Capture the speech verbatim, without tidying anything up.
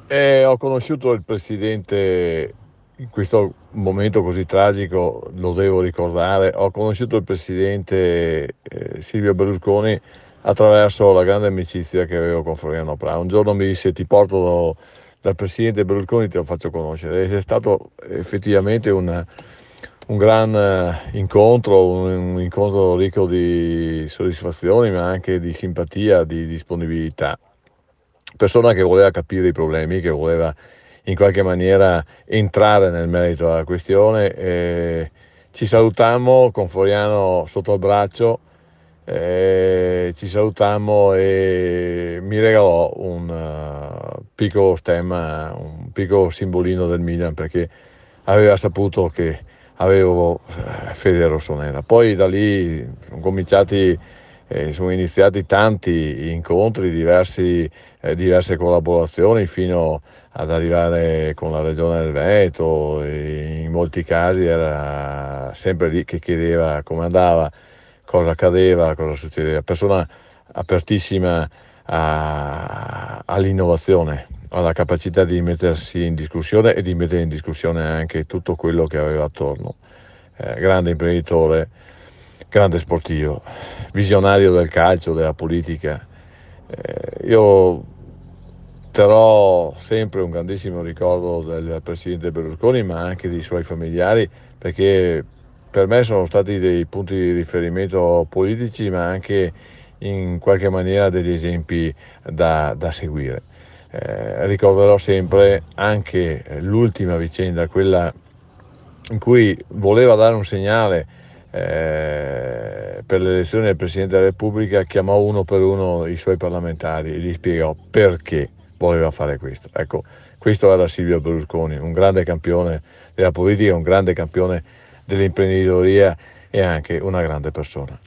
E ho conosciuto il presidente in questo momento così tragico, lo devo ricordare, ho conosciuto il presidente eh, Silvio Berlusconi attraverso la grande amicizia che avevo con Floriano Prà. Un giorno mi disse: ti porto dal presidente Berlusconi, te lo faccio conoscere. Ed è stato effettivamente un, un gran eh, incontro, un, un incontro ricco di soddisfazioni, ma anche di simpatia, di disponibilità. Persona che voleva capire i problemi, che voleva in qualche maniera entrare nel merito della questione. E ci salutammo con Floriano sotto il braccio, eh, ci salutammo e mi regalò un uh, piccolo stemma, un piccolo simbolino del Milan, perché aveva saputo che avevo eh, fede rossonera. Poi da lì sono cominciati, eh, sono iniziati tanti incontri, diversi, eh, diverse collaborazioni, fino ad arrivare con la Regione del Veneto. E in molti casi era sempre lì che chiedeva come andava, cosa accadeva, cosa succedeva. Persona apertissima a- all'innovazione, alla capacità di mettersi in discussione e di mettere in discussione anche tutto quello che aveva attorno. Eh, grande imprenditore, grande sportivo, visionario del calcio, della politica. Eh, io terrò sempre un grandissimo ricordo del presidente Berlusconi, ma anche dei suoi familiari, perché per me sono stati dei punti di riferimento politici, ma anche in qualche maniera degli esempi da, da seguire. Eh, ricorderò sempre anche l'ultima vicenda, quella in cui voleva dare un segnale eh, per l'elezione del Presidente della Repubblica. Chiamò uno per uno i suoi parlamentari e gli spiegò perché voleva fare questo. Ecco, questo era Silvio Berlusconi, un grande campione della politica, un grande campione dell'imprenditoria e anche una grande persona.